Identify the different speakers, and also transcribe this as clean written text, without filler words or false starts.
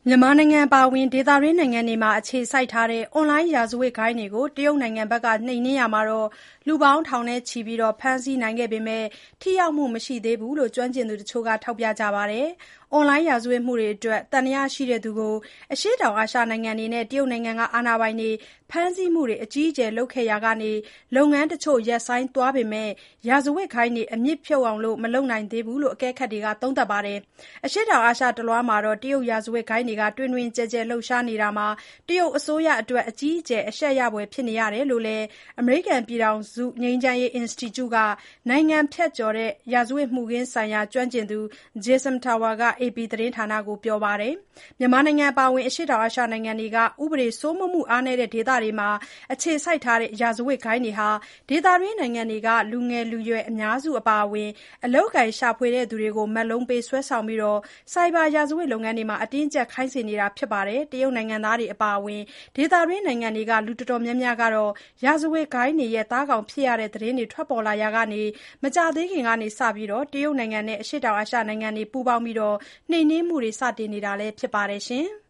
Speaker 1: မြန်မာနိုင်ငံအပါအဝင် ဒေသတွင်းနိုင်ငံတွေမှာ အခြေစိုက်ထားတဲ့ အွန်လိုင်းရာဇဝတ်ဂိုဏ်းတွေကို တရုတ်နိုင်ငံက နှိမ်နင်းရာမှာ လူပေါင်းထောင်ချီ ဖမ်းဆီးနိုင်ခဲ့ပေမဲ့ ထိရောက်မှုမရှိသေးဘူးလို့ ကျွမ်းကျင်သူတချို့က ထောက်ပြကြပါတယ်။ အွန်လိုင်းရာဇဝတ်မှုတွေအတွက် သံသယရှိသူကို အရှေ့တောင်အာရှနိုင်ငံတွေနဲ့ တရုတ်နိုင်ငံက အာဏာပိုင်တွေ ဖမ်းဆီးမှုတွေ အကြီးအကျယ်လုပ်ခဲ့ရာက လုပ်ငန်းတချို့ ရပ်ဆိုင်းသွားပေမဲ့ ရာဇဝတ်ဂိုဏ်းတွေ အမြစ်ဖြုတ်အောင် မလုပ်နိုင်သေးဘူးလို့ အကဲခတ်တွေက သုံးသပ်ပါတယ်။ အရှေ့တောင်အာရှတလွှားမှာ တရုတ်ရာဇဝတ်ဂိုဏ်းတွေ တွင်တွင်ကျယ်ကျယ် လှုပ်ရှားနေတာမှာ တရုတ်အစိုးရအတွက် အကြီးအကျယ် အရှက်ရဖွယ်ဖြစ်နေတယ်လို့လည်း အမေရိကန်ပြည်ထောင်စု ငြိမ်းချမ်းရေးအင်စတီကျုက နိုင်ငံဖြတ်ကျော် ရာဇဝတ်မှုခင်းဆိုင်ရာ ကျွမ်းကျင်သူ Jason Tower က AP သတင်းဌာနကို ပြောပါတယ်။ မြန်မာနိုင်ငံအပါအဝင် အရှေ့တောင်အာရှနိုင်ငံတွေက ဥပဒေစိုးမိုးမှုအားနည်းတဲ့ ဒေသတွေမှာ အခြေစိုက်ထားတဲ့ ရာဇဝတ်ဂိုဏ်းတွေဟာ ဒေသတွင်းနိုင်ငံတွေက လူငယ်လူရွယ်အများစုအပါအဝင် အလုပ်အကိုင်ရှာဖွေသူတွေကို မက်လုံးပေးဆွဲဆောင်ပြီး ဆိုက်ဘာရာဇဝတ်လုပ်ငန်းတွေမှာ အတင်းအကျပ်ခိုင်းစေနေတာပါ။ တရုတ်နိုင်ငံသားတွေအပါအဝင် ဒေသတွင်းနိုင်ငံတွေက လူတော်တော်များများကတော့ ရာဇဝတ်ဂိုဏ်းတွေရဲ့ သားကောင်ဖြစ်ရတဲ့သတင်းတွေ ထွက်ပေါ်လာရာက မကြာသေးခင်ကစပြီး တရုတ်နိုင်ငံနဲ့ အရှေ့တောင်အာရှနိုင်ငံတွေ ပူးပေါင်းပြီး နှိမ်နင်းမှုတွေ စတင်နေတာလည်း ဖြစ်ပါတယ်။